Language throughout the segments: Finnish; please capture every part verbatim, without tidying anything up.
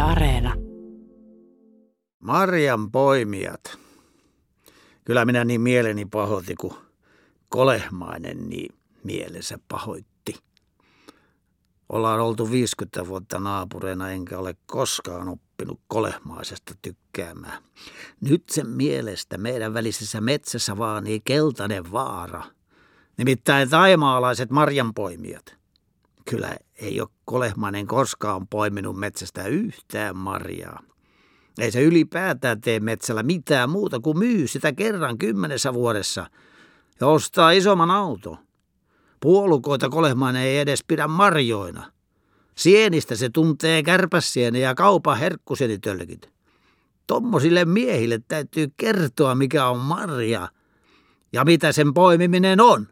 Areena. Marjan poimijat. Kyllä minä niin mieleni pahoitti, kun Kolehmainen niin mielensä pahoitti. Ollaan oltu viisikymmentä vuotta naapureina, enkä ole koskaan oppinut Kolehmaisesta tykkäämään. Nyt sen mielestä meidän välisessä metsässä vaanii keltainen vaara. Nimittäin taimaalaiset marjanpoimijat. Kyllä ei ole Kolehmainen koskaan poiminut metsästä yhtään marjaa. Ei se ylipäätään tee metsällä mitään muuta kuin myy sitä kerran kymmenessä vuodessa ja ostaa isomman auton. Puolukoita Kolehmainen ei edes pidä marjoina. Sienistä se tuntee kärpäsienen ja kaupan herkkusienitölkit. Tommosille miehille täytyy kertoa, mikä on marja ja mitä sen poimiminen on.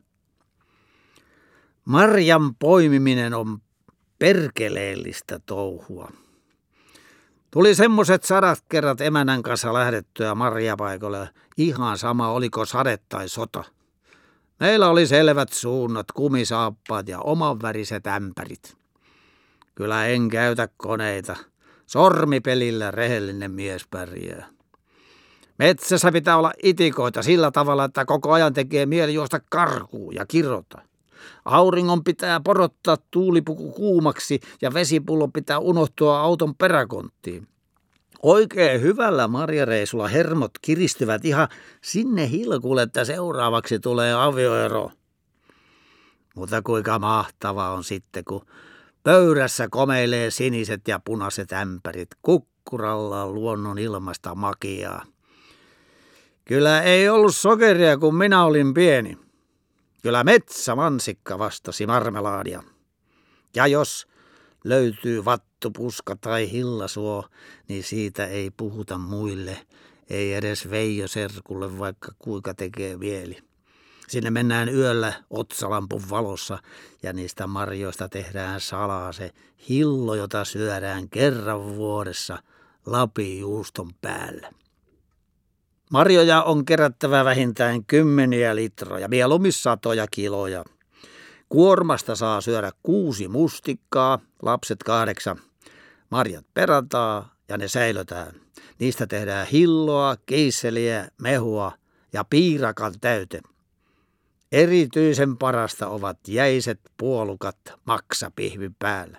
Marjan poimiminen on perkeleellistä touhua. Tuli semmoiset sadat kerrat emänän kanssa lähdettyä marjapaikalle, ihan sama oliko sade tai sota. Meillä oli selvät suunnat, kumisaappaat ja omanväriset ämpärit. Kyllä en käytä koneita. Sormipelillä rehellinen mies pärjää. Metsässä pitää olla itikoita sillä tavalla, että koko ajan tekee mieli juosta karkuun ja kirota. Auringon pitää porottaa tuulipuku kuumaksi ja vesipullo pitää unohtua auton peräkonttiin. Oikein hyvällä marjareisulla hermot kiristyvät ihan sinne hilkulle, että seuraavaksi tulee avioero. Mutta kuinka mahtavaa on sitten, kun pöydässä komeilee siniset ja punaiset ämpärit, kukkuralla on luonnon ilmasta makiaa. Kyllä ei ollut sokeria, kun minä olin pieni. Kyllä metsämansikka vastasi marmelaadia. Ja jos löytyy vattupuska tai hillasuo, niin siitä ei puhuta muille, ei edes Veijo serkulle, vaikka kuinka tekee mieli. Sinne mennään yöllä otsalampun valossa ja niistä marjoista tehdään salaa se hillo, jota syödään kerran vuodessa lapijuuston päällä. Marjoja on kerättävä vähintään kymmeniä litroja, mieluummin satoja kiloja. Kuormasta saa syödä kuusi mustikkaa, lapset kahdeksan. Marjat perataan ja ne säilötään. Niistä tehdään hilloa, keisseliä, mehua ja piirakan täyte. Erityisen parasta ovat jäiset puolukat maksapihvin päällä.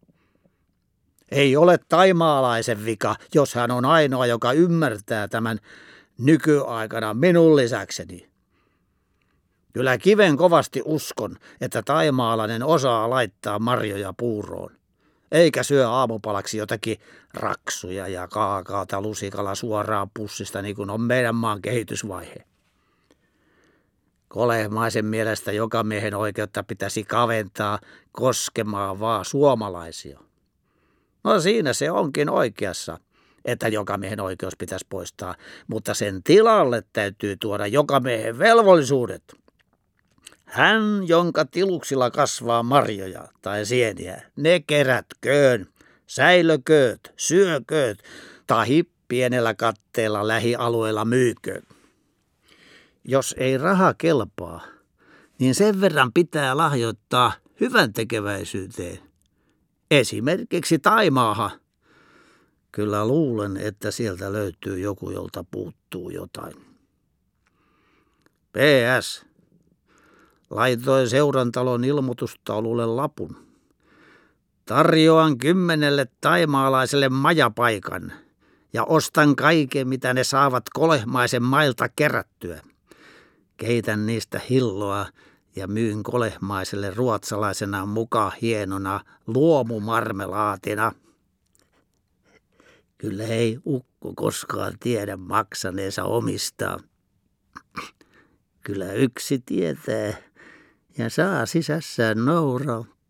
Ei ole taimaalaisen vika, jos hän on ainoa, joka ymmärtää tämän nykyaikana minun lisäkseni. Kyllä kiven kovasti uskon, että taimaalainen osaa laittaa marjoja puuroon, eikä syö aamupalaksi jotakin raksuja ja kaakaota lusikalla suoraan pussista, niin kuin on meidän maan kehitysvaihe. Kolehmaisen mielestä joka miehen oikeutta pitäisi kaventaa koskemaan vaan suomalaisia. No siinä se onkin oikeassa, että joka miehen oikeus pitäisi poistaa, mutta sen tilalle täytyy tuoda joka miehen velvollisuudet. Hän, jonka tiluksilla kasvaa marjoja tai sieniä, ne kerätköön, säilökööt, syökööt tai pienellä katteella lähialueella myyköön. Jos ei raha kelpaa, niin sen verran pitää lahjoittaa hyvän tekeväisyyteen. Esimerkiksi Taimaahan. Kyllä luulen, että sieltä löytyy joku, jolta puuttuu jotain. P S. Laitoin seurantalon ilmoitustaululle lapun. Tarjoan kymmenelle taimaalaiselle majapaikan ja ostan kaiken, mitä ne saavat Kolehmaisen mailta kerättyä. Keitän niistä hilloa ja myyn Kolehmaiselle ruotsalaisena muka hienona luomumarmelaatina. Kyllä ei ukko koskaan tiedä maksaneensa omistaan. Kyllä yksi tietää ja saa sisässään nouraa.